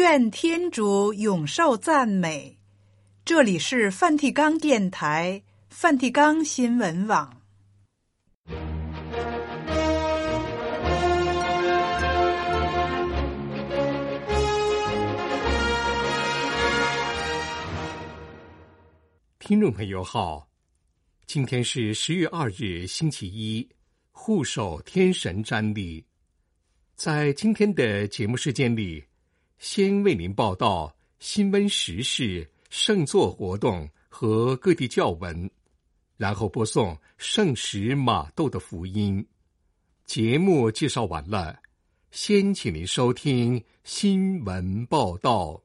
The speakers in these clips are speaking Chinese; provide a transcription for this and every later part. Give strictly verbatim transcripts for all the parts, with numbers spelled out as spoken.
愿天主永受赞美。这里是梵蒂冈电台、梵蒂冈新闻网。 听众朋友好，今天是十月二日，星期一，护守天神瞻礼。在今天的节目时间里，先为您报道新闻时事、圣座活动和各地教文，然后播送圣使马窦的福音。节目介绍完了，先请您收听新闻报道。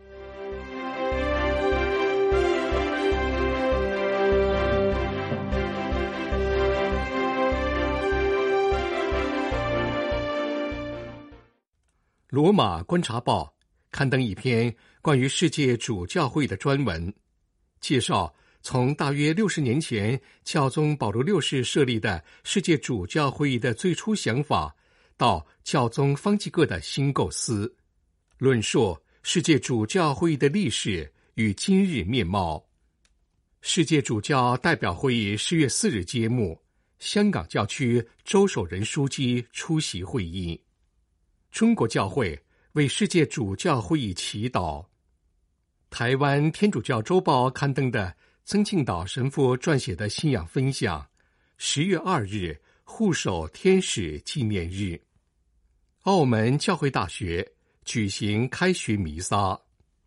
罗马观察报刊登一篇关于世界主教会的专文，介绍从大约六十年前教宗保禄六世设立的世界主教会议的最初想法，到教宗方济各的新构思，论述世界主教会议的历史与今日面貌。世界主教代表会议十月四日揭幕，香港教区周守仁书记出席会议。中国教会为世界主教会议祈祷。台湾天主教周报刊登的曾庆岛神父撰写的信仰分享，十月二日护守天使纪念日。澳门教会大学举行开学弥撒。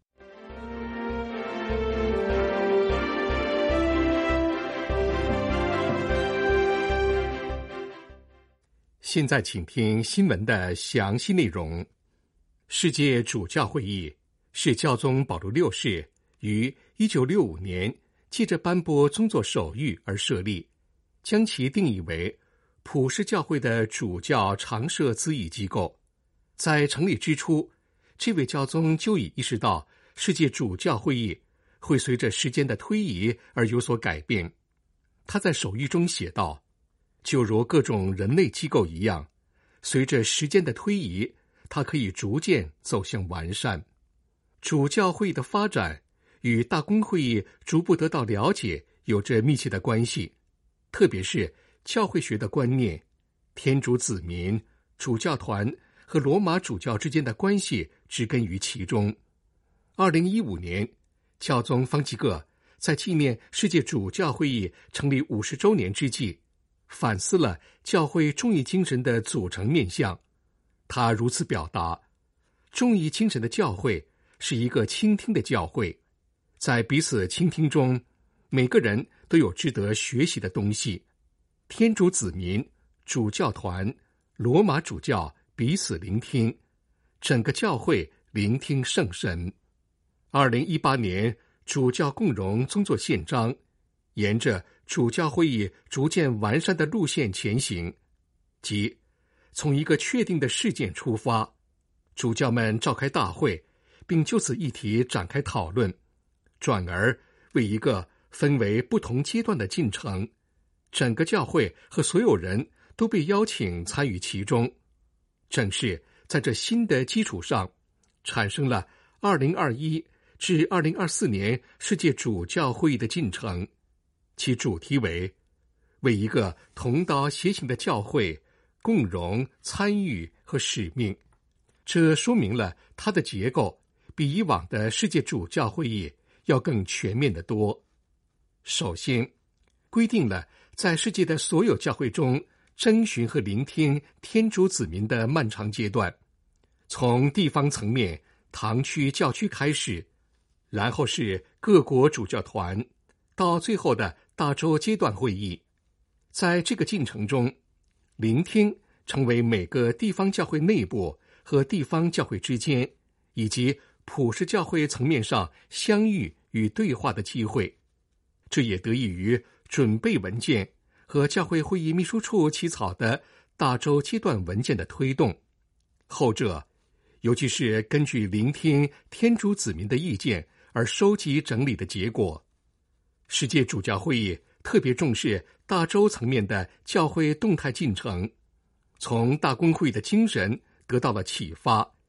现在请听新闻的详细内容。世界主教会议是教宗保禄六世于一九六五年借着颁布宗座手谕而设立，将其定义为普世教会的主教常设咨议机构。在成立之初，这位教宗就已意识到世界主教会议会随着时间的推移而有所改变。他在手谕中写道，就如各种人类机构一样，随着时间的推移，它可以逐渐走向完善。主教会议的发展与大公会议逐步得到了解有着密切的关系，特别是教会学的观念、天主子民、主教团和罗马主教之间的关系植根于其中。二零一五年，教宗方济各在纪念世界主教会议成立五十周年之际，反思了教会众议精神的组成面向。他如此表达，众议精神的教会是一个倾听的教会，在彼此倾听中，每个人都有值得学习的东西。天主子民、主教团、罗马主教彼此聆听，整个教会聆听圣神。二零一八年主教共融宗座宪章沿着主教会议逐渐完善的路线前行，即从一个确定的事件出发，主教们召开大会，并就此议题展开讨论，转而为一个分为不同阶段的进程，整个教会和所有人都被邀请参与其中。正是在这新的基础上，产生了二零二一至二零二四年世界主教会议的进程，其主题为为一个同道协行的教会共融、参与和使命。这说明了它的结构比以往的世界主教会议要更全面得多。首先，规定了在世界的所有教会中征询和聆听天主子民的漫长阶段，从地方层面堂区教区开始，然后是各国主教团，到最后的大洲阶段会议。在这个进程中，聆听成为每个地方教会内部和地方教会之间，以及普世教会层面上相遇与对话的机会。这也得益于准备文件和教会会议秘书处起草的大洲阶段文件的推动。后者尤其是根据聆听天主子民的意见而收集整理的结果。世界主教会议特别重视大洲层面的教会动态进程，从大公会的精神得到了启发，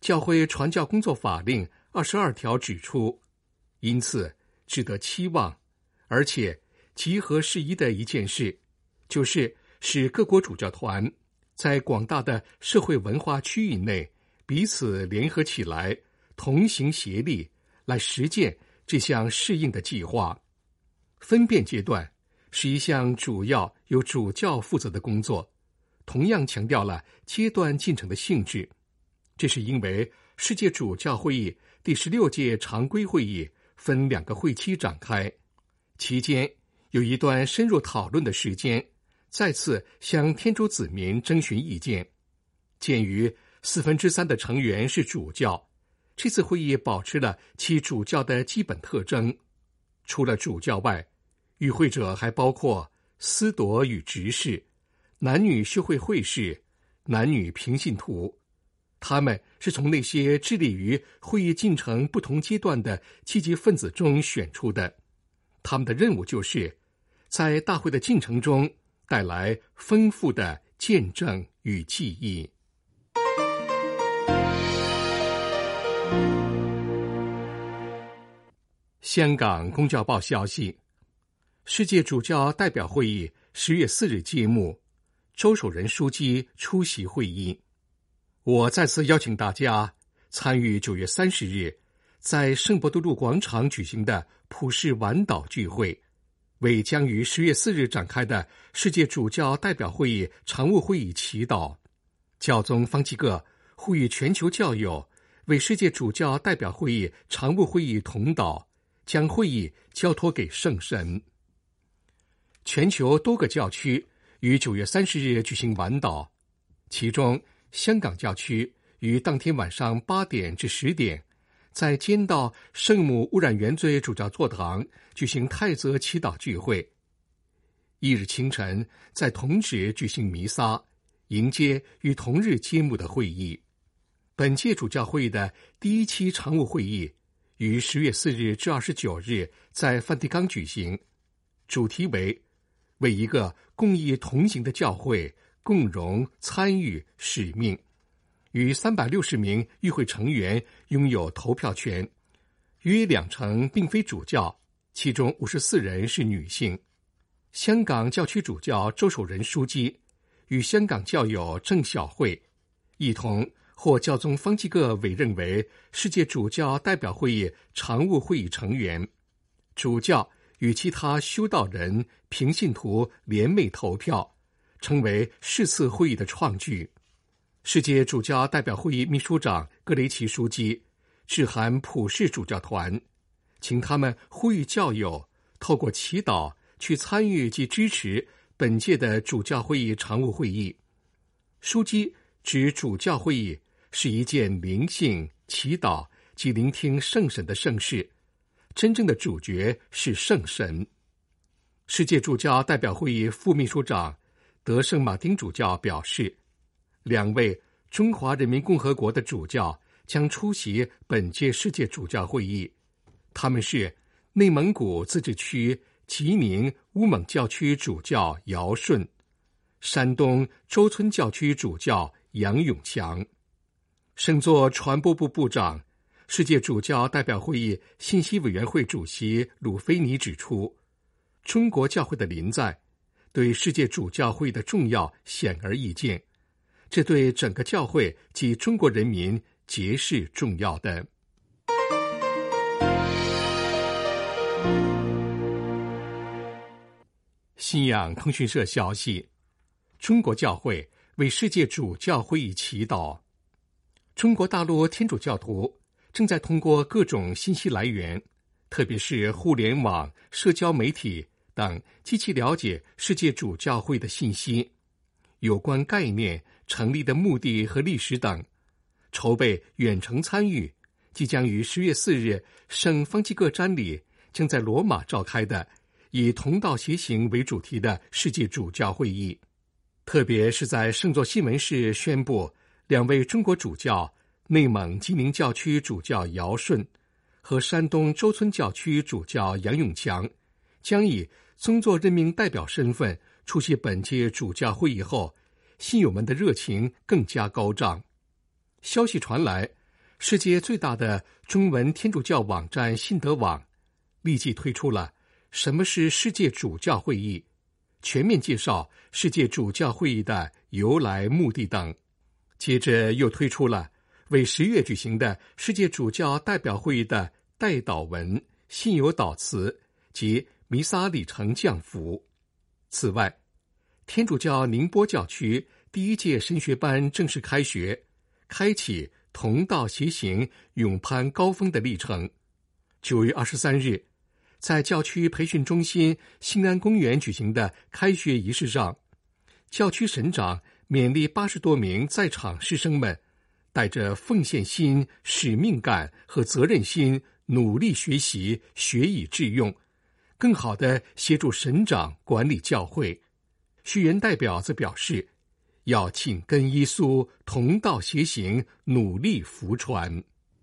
教会传教工作法令二十二条指出，因此值得期望，而且极合时宜的一件事，就是使各国主教团在广大的社会文化区域内彼此联合起来，同行协力，来实践这项适应的计划。分辨阶段是一项主要由主教负责的工作，同样强调了阶段进程的性质。这是因为世界主教会议第十六届常规会议分两个会期展开，期间有一段深入讨论的时间，再次向天主子民征询意见。鉴于四分之三的成员是主教，这次会议保持了其主教的基本特征。除了主教外，与会者还包括司铎与执事、男女修会会士、男女平信徒。他们是从那些致力于会议进程不同阶段的积极分子中选出的。他们的任务就是在大会的进程中带来丰富的见证与记忆。香港公教报消息，世界主教代表会议十月四日揭幕，周守仁书记出席会议。我再次邀请大家参与九月三十日在圣伯多禄广场举行的普世晚祷聚会，为将于十月四日展开的世界主教代表会议常务会议祈祷。教宗方济各呼吁全球教友为世界主教代表会议常务会议同祷，将会议交托给圣神。全球多个教区于九月三十日举行晚祷，其中香港教区于当天晚上八点至十点，在坚道圣母污染原罪主教座堂举行泰泽祈祷聚会。翌日清晨，在同址举行弥撒，迎接于同日揭幕的会议。本届主教会议的第一期常务会议于十月四日至二十九日在梵蒂冈举行，主题为为一个共益同行的教会共荣参与使命，与三百六十名与会成员拥有投票权，约两成并非主教，其中五十四人是女性。香港教区主教周守仁书记与香港教友郑小慧一同获教宗方济各委任为世界主教代表会议常务会议成员，主教与其他修道人、平信徒联袂投票，成为是次会议的创举。世界主教代表会议秘书长格雷奇书记致函普世主教团，请他们呼吁教友透过祈祷去参与及支持本届的主教会议常务会议。书记指主教会议是一件灵性、祈祷及聆听圣神的盛事，真正的主角是圣神。世界主教代表会议副秘书长德圣马丁主教表示，两位中华人民共和国的主教将出席本届世界主教会议，他们是内蒙古自治区吉宁乌蒙教区主教姚顺，山东周村教区主教杨永强。圣座传播部部长、世界主教代表会议信息委员会主席鲁菲尼指出，中国教会的临在对世界主教会的重要显而易见，这对整个教会及中国人民皆是重要的。信仰通讯社消息，中国教会为世界主教会议祈祷。中国大陆天主教徒正在通过各种信息来源，特别是互联网、社交媒体等，积极了解世界主教会的信息，有关概念、成立的目的和历史等，筹备远程参与即将于十月四日圣方济各瞻礼将在罗马召开的以同道协行为主题的世界主教会议。特别是在圣座新闻室宣布，两位中国主教内蒙吉宁教区主教姚顺和山东周村教区主教杨永强将以宗座任命代表身份出席本届主教会议后，信友们的热情更加高涨。消息传来， 世界最大的中文天主教网站信德网立即推出了什么是世界主教会议，全面介绍世界主教会议的由来、目的等。接着又推出了为十月举行的世界主教代表会议的代祷文、信友祷词及弥撒礼成降福。此外，天主教宁波教区第一届神学班正式开学，开启同道协行勇攀高峰的历程。九月二十三日，在教区培训中心新安公园举行的开学仪式上，教区神长勉励八十多名在场师生们，带着奉献心、使命感和责任心，努力学习，学以致用，更好地协助神长管理教会。学员代表则表示，要紧跟耶稣，同道协行，努力福传。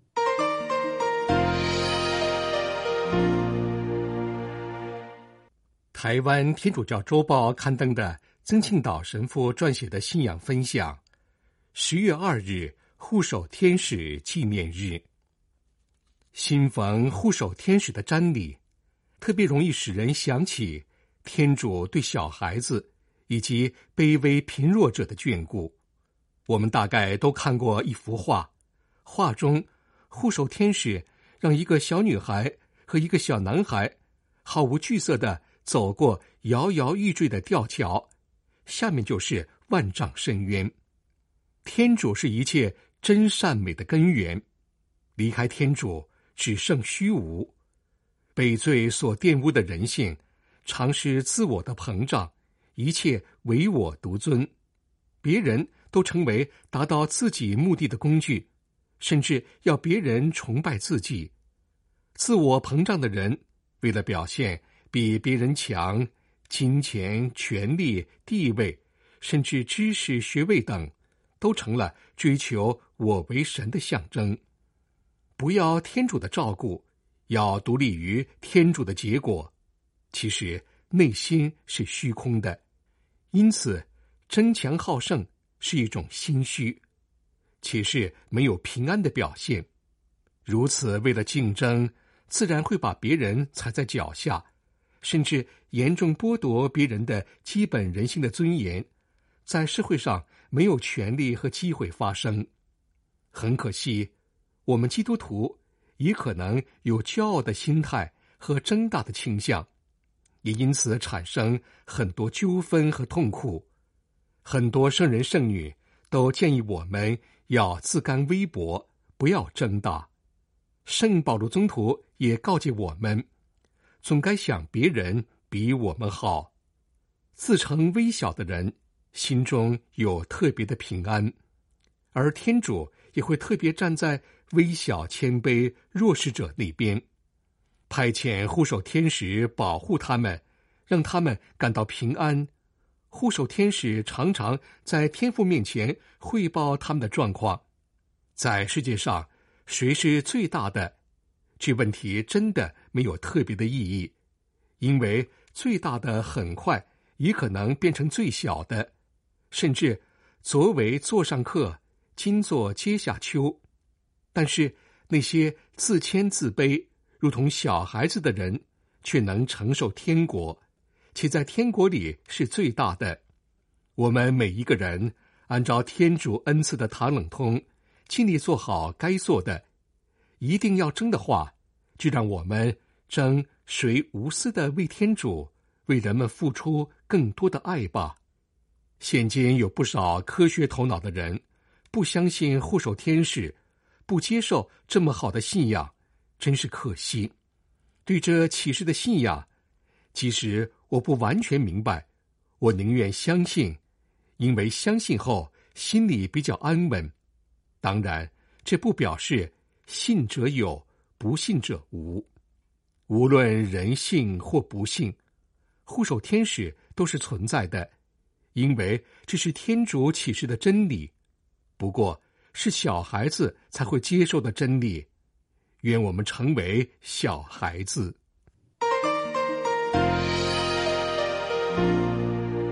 台湾天主教周报刊登的曾庆岛神父撰写的信仰分享，十月二日护守天使纪念日。新逢护守天使的瞻礼，特别容易使人想起天主对小孩子以及卑微贫弱者的眷顾。我们大概都看过一幅画，画中护守天使让一个小女孩和一个小男孩毫无惧色地走过摇摇欲坠的吊桥，下面就是万丈深渊。天主是一切真善美的根源，离开天主只剩虚无。被罪所玷污的人性，常是自我的膨胀，一切唯我独尊，别人都成为达到自己目的的工具，甚至要别人崇拜自己。自我膨胀的人，为了表现比别人强，金钱、权力、地位，甚至知识、学位等，都成了追求我为神的象征。不要天主的照顾，要独立于天主的结果，其实内心是虚空的。因此，争强好胜是一种心虚，且是没有平安的表现。如此为了竞争，自然会把别人踩在脚下，甚至严重剥夺别人的基本人性的尊严，在社会上没有权利和机会发生。很可惜，我们基督徒也可能有骄傲的心态和争大的倾向，也因此产生很多纠纷和痛苦。很多圣人圣女都建议我们要自甘微薄，不要争大。圣保禄宗徒也告诫我们，总该想别人比我们好。自称微小的人，心中有特别的平安，而天主也会特别站在微小谦卑弱势者那边，派遣护守天使保护他们，让他们感到平安。护守天使常常在天父面前汇报他们的状况。在世界上，谁是最大的？这问题真的没有特别的意义，因为最大的很快也可能变成最小的，甚至昨为座上客，今作阶下囚。但是那些自谦自卑，如同小孩子的人，却能承受天国，且在天国里是最大的。我们每一个人按照天主恩赐的塔冷通，尽力做好该做的。一定要争的话，就让我们争谁无私的为天主、为人们付出更多的爱吧。现今有不少科学头脑的人，不相信护守天使，不接受这么好的信仰，真是可惜。对这启示的信仰，即使我不完全明白，我宁愿相信，因为相信后心里比较安稳。当然，这不表示信者有，不信者无。无论人信或不信，护守天使都是存在的，因为这是天主启示的真理，不过是小孩子才会接受的真理。愿我们成为小孩子。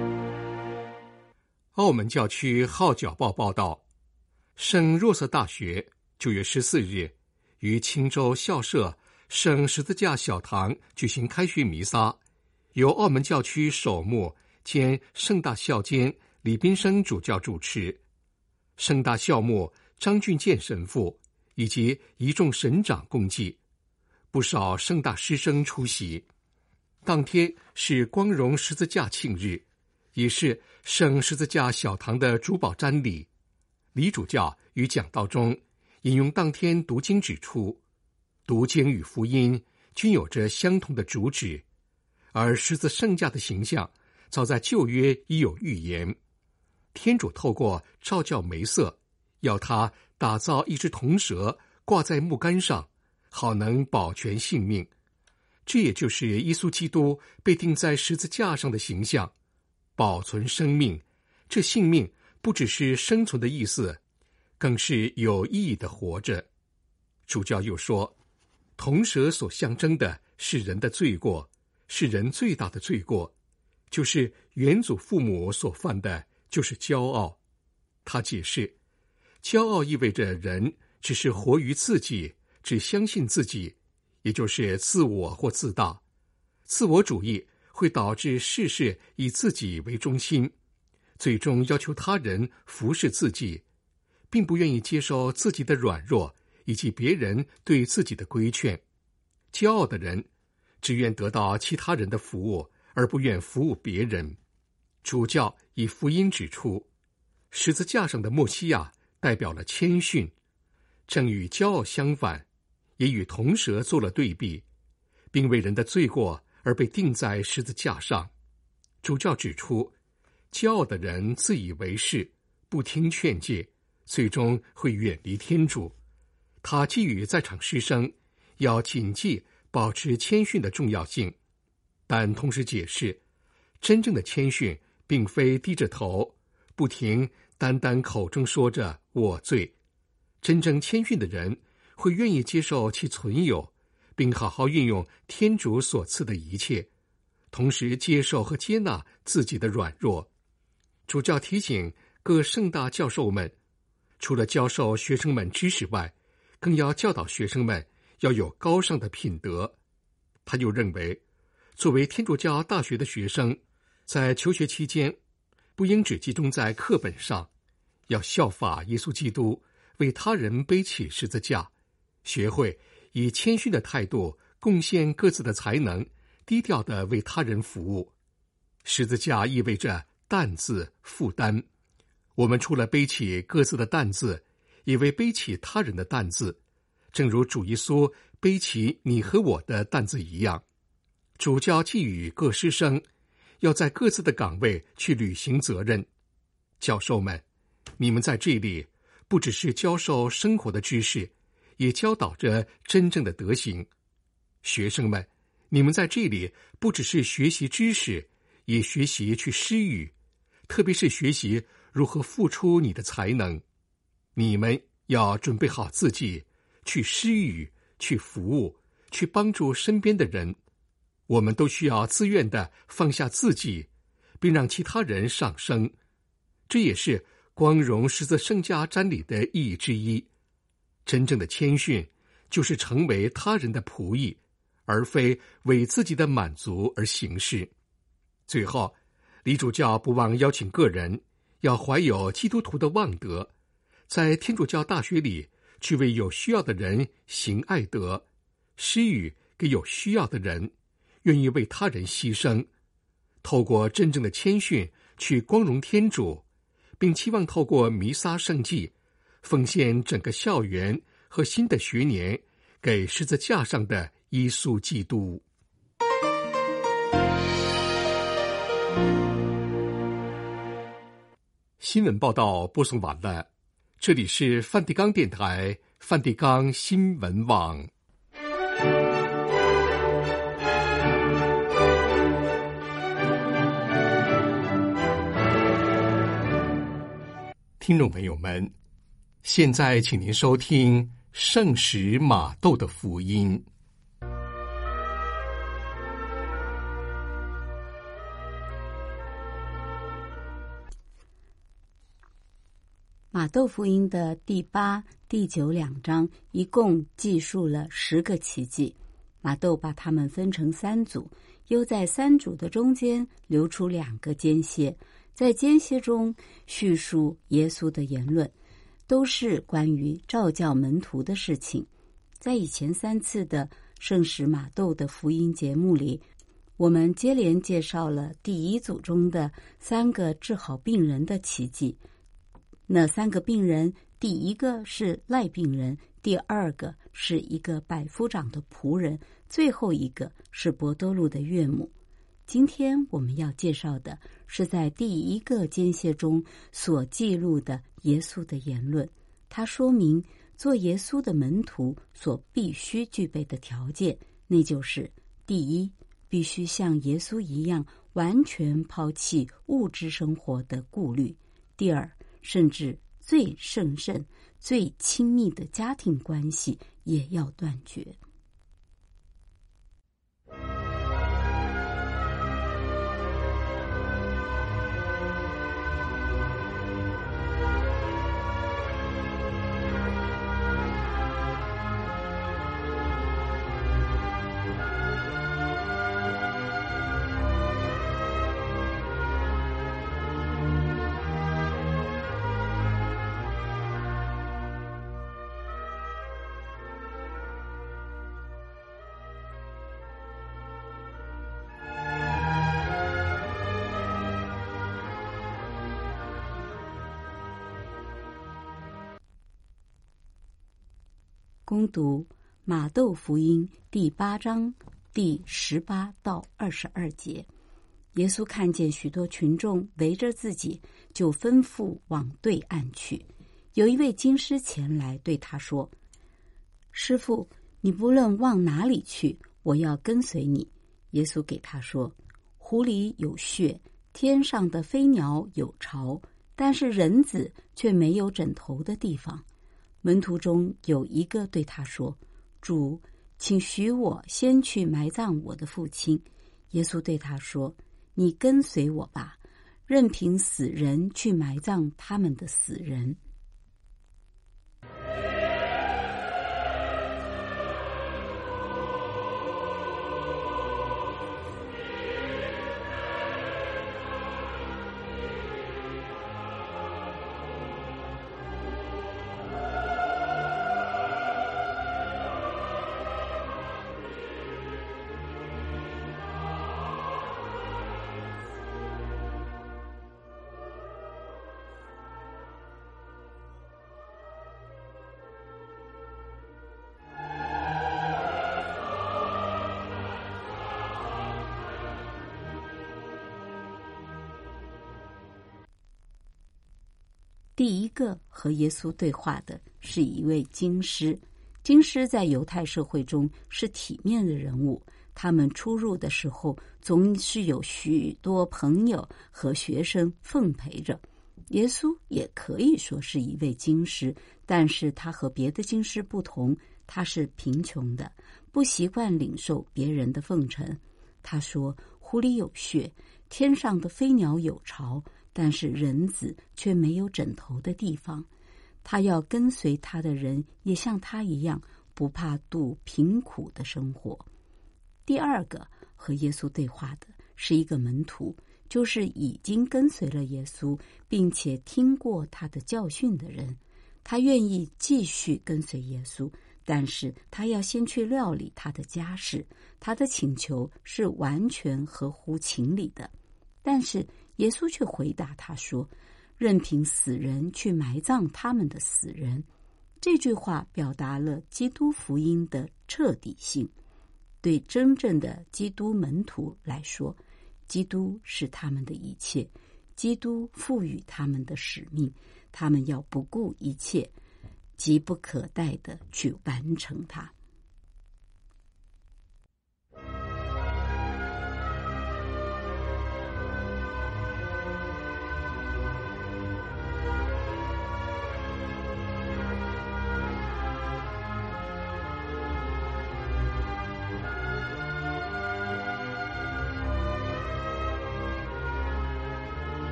澳门教区号角报报道，圣若瑟大学九月十四日，于青州校舍圣十字架小堂举行开学弥撒，由澳门教区首牧兼圣大校监李斌生主教主持，圣大校牧张俊健神父以及一众神长共祭，不少圣大师生出席。当天是光荣十字架庆日，也是圣十字架小堂的主保瞻礼。李主教于讲道中引用当天读经指出，读经与福音均有着相同的主旨，而十字圣架的形象早在旧约已有预言。天主透过召教梅瑟，要他打造一只铜蛇挂在木杆上，好能保全性命。这也就是耶稣基督被钉在十字架上的形象，保存生命。这性命不只是生存的意思，更是有意义的活着。主教又说，铜蛇所象征的是人的罪过，是人最大的罪过，就是原祖父母所犯的，就是骄傲。他解释，骄傲意味着人只是活于自己，只相信自己，也就是自我或自大。自我主义会导致事事以自己为中心，最终要求他人服侍自己，并不愿意接受自己的软弱以及别人对自己的规劝。骄傲的人只愿得到其他人的服务，而不愿服务别人。主教以福音指出，十字架上的默西亚代表了谦逊，正与骄傲相反，也与铜蛇做了对比，并为人的罪过而被钉在十字架上。主教指出，骄傲的人自以为是，不听劝诫，最终会远离天主。他寄语在场师生要谨记保持谦逊的重要性，但同时解释，真正的谦逊并非低着头，不停单单口中说着我罪。真正谦逊的人会愿意接受其存有，并好好运用天主所赐的一切，同时接受和接纳自己的软弱。主教提醒各圣大教授们，除了教授学生们知识外，更要教导学生们要有高尚的品德。他又认为，作为天主教大学的学生，在求学期间不应只集中在课本上，要效法耶稣基督，为他人背起十字架，学会以谦逊的态度贡献各自的才能，低调地为他人服务。十字架意味着担子、负担，我们除了背起各自的担子，也为背起他人的担子，正如主耶稣背起你和我的担子一样。主教寄语各师生，要在各自的岗位去履行责任。教授们，你们在这里不只是教授生活的知识，也教导着真正的德行。学生们，你们在这里不只是学习知识，也学习去施予，特别是学习如何付出你的才能。你们要准备好自己，去施予，去服务，去帮助身边的人。我们都需要自愿地放下自己，并让其他人上升。这也是光荣十字圣架瞻礼的意义之一。真正的谦逊，就是成为他人的仆役，而非为自己的满足而行事。最后，李主教不忘邀请个人要怀有基督徒的望德，在天主教大学里去为有需要的人行爱德，施予给有需要的人，愿意为他人牺牲，透过真正的谦逊去光荣天主，并期望透过弥撒圣祭奉献整个校园和新的学年给十字架上的耶稣基督。新闻报道播送完了，这里是梵蒂冈电台梵蒂冈新闻网。听众朋友们，现在请您收听圣史马窦的福音。 马窦福音的第八、第九两章一共记述了十个奇迹。马窦把它们分成三组，又在三组的中间留出两个间歇，在间歇中叙述耶稣的言论，都是关于召教门徒的事情。在以前三次的圣使马窦的福音节目里，我们接连介绍了第一组中的三个治好病人的奇迹。那三个病人，第一个是赖病人，第二个是一个百夫长的仆人，最后一个是伯多禄的岳母。今天我们要介绍的是在第一个间歇中所记录的耶稣的言论，它说明做耶稣的门徒所必须具备的条件，那就是第一，必须像耶稣一样完全抛弃物质生活的顾虑；第二，甚至最圣圣、最亲密的家庭关系也要断绝。攻读马窦福音第八章第十八到二十二节。耶稣看见许多群众围着自己，就吩咐往对岸去。有一位经师前来对他说：师父，你不论往哪里去，我要跟随你。耶稣给他说：湖里有穴，天上的飞鸟有巢，但是人子却没有枕头的地方。门徒中有一个对他说：主，请许我先去埋葬我的父亲。耶稣对他说：你跟随我吧，任凭死人去埋葬他们的死人。第一个和耶稣对话的是一位经师。经师在犹太社会中是体面的人物，他们出入的时候总是有许多朋友和学生奉陪着。耶稣也可以说是一位经师，但是他和别的经师不同，他是贫穷的，不习惯领受别人的奉承。他说：湖里有穴，天上的飞鸟有巢，但是人子却没有枕头的地方。他要跟随他的人也像他一样，不怕度贫苦的生活。第二个和耶稣对话的是一个门徒，就是已经跟随了耶稣，并且听过他的教训的人。他愿意继续跟随耶稣，但是他要先去料理他的家事。他的请求是完全合乎情理的，但是耶稣却回答他说：任凭死人去埋葬他们的死人。这句话表达了基督福音的彻底性。对真正的基督门徒来说，基督是他们的一切，基督赋予他们的使命，他们要不顾一切，急不可待地去完成它。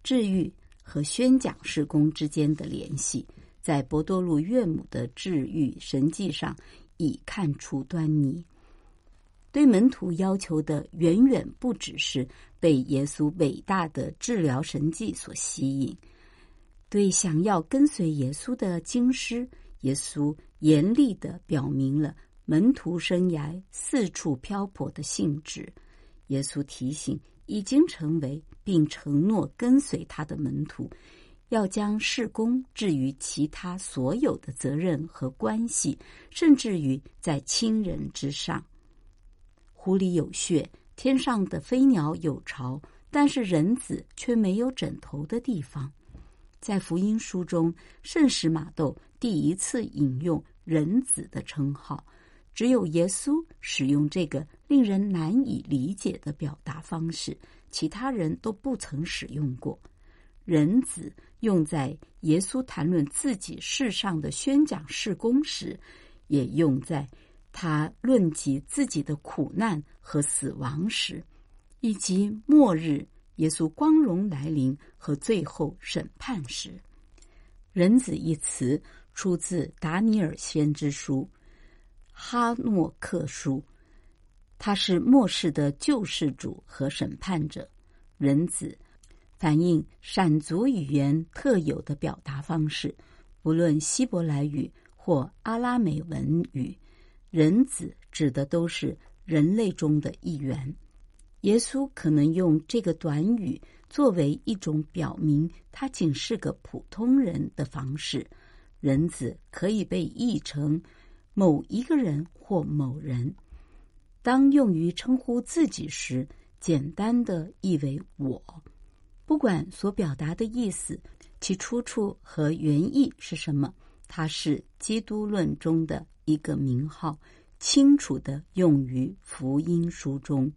治愈和宣讲事工之间的联系，在伯多禄岳母的治愈神迹上已看出端倪。对门徒要求的远远不只是被耶稣伟大的治疗神迹所吸引，对想要跟随耶稣的经师，耶稣严厉地表明了门徒生涯四处漂泊的性质。耶稣提醒已经成为并承诺跟随他的门徒，要将事工置于其他所有的责任和关系，甚至于在亲人之上。湖里有穴，天上的飞鸟有巢，但是人子却没有枕头的地方。在福音书中，圣使马窦第一次引用人子的称号，只有耶稣使用这个令人难以理解的表达方式，其他人都不曾使用过。人子用在耶稣谈论自己世上的宣讲事工时，也用在他论及自己的苦难和死亡时，以及末日耶稣光荣来临和最后审判时。人子一词出自达尼尔先知书哈诺克书，他是末世的救世主和审判者。人子反映闪族语言特有的表达方式，不论希伯来语或阿拉美文语，人子指的都是人类中的一员。耶稣可能用这个短语作为一种表明他仅是个普通人的方式。人子可以被译成某一个人或某人，当用于称呼自己时，简单的译为我。不管所表达的意思，其出处和原意是什么，它是基督论中的一个名号，清楚地用于福音书中。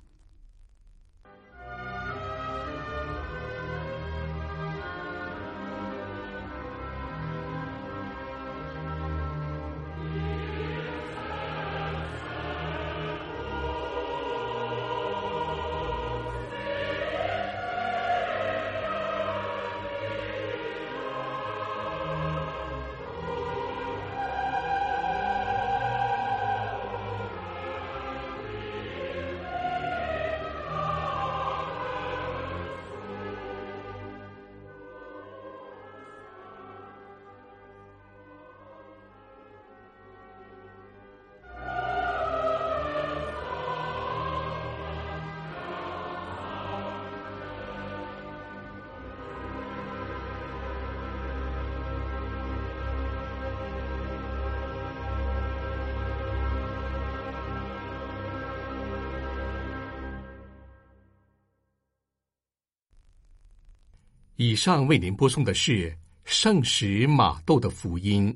以上为您播送的是圣使马窦的福音。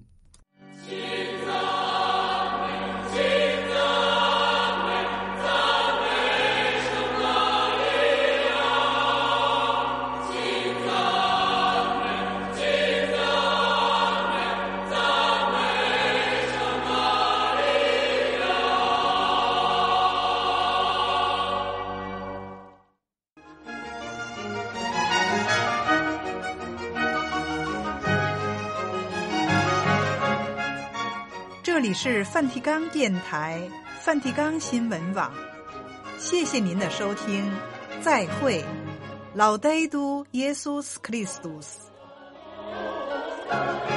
这里是梵蒂冈电台梵蒂冈新闻网，谢谢您的收听，再会。Laudetur Jesus Christus。